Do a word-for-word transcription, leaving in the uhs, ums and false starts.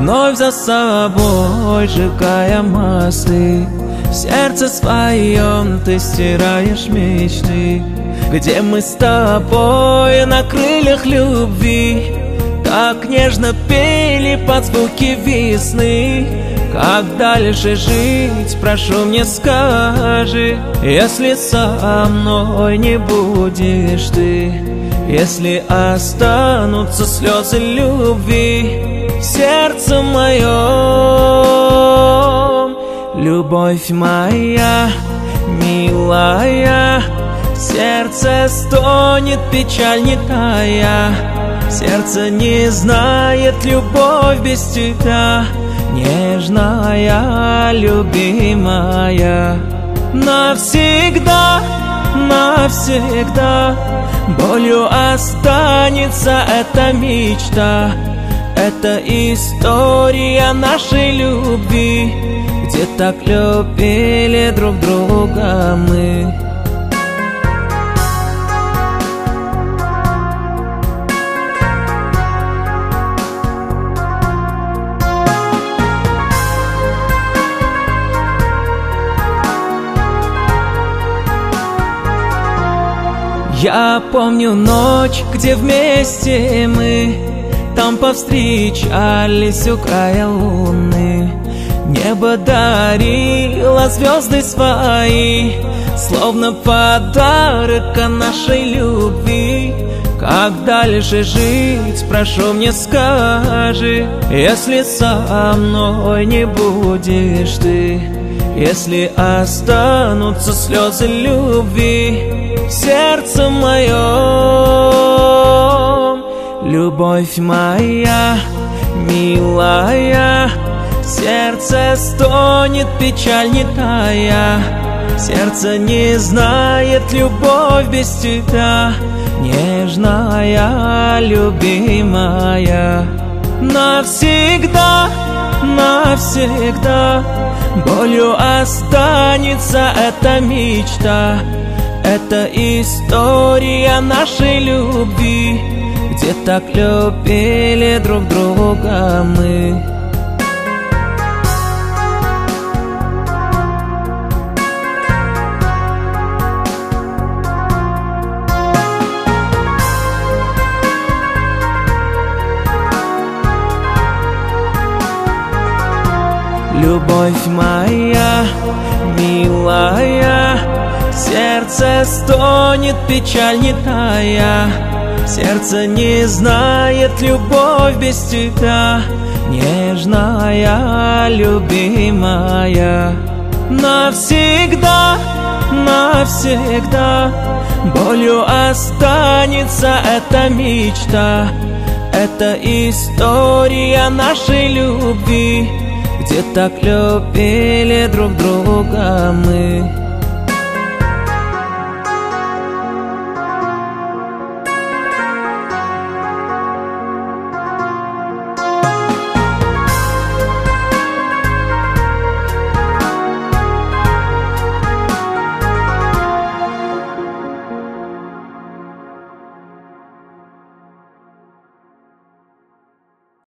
вновь за собой сжигая мосты. В сердце своем ты стираешь мечты, где мы с тобой на крыльях любви так нежно пели под звуки весны. Как дальше жить, прошу, мне скажи, если со мной не будешь ты, если останутся слезы любви в сердце моем. Любовь моя, милая, в сердце стонет печаль не тая. Сердце не знает любовь без тебя, нежная, любимая. Навсегда, навсегда болью останется эта мечта. Это история нашей любви, где так любили друг друга мы. Я помню ночь, где вместе мы там повстречались у края луны. Небо дарило звезды свои, словно подарок о нашей любви. Как дальше жить, прошу, мне скажи, если со мной не будешь ты, если останутся слезы любви в сердце моем. Любовь моя, милая, в сердце стонет печаль не тая. Сердце не знает любовь без тебя, нежная, любимая. Навсегда, навсегда болью останется эта мечта. Это история нашей любви, где так любили друг друга мы. Любовь моя, милая, в сердце стонет печаль не тая. Сердце не знает любовь без тебя, нежная, любимая. Навсегда, навсегда болью останется эта мечта. Это история нашей любви, где так любили друг друга мы.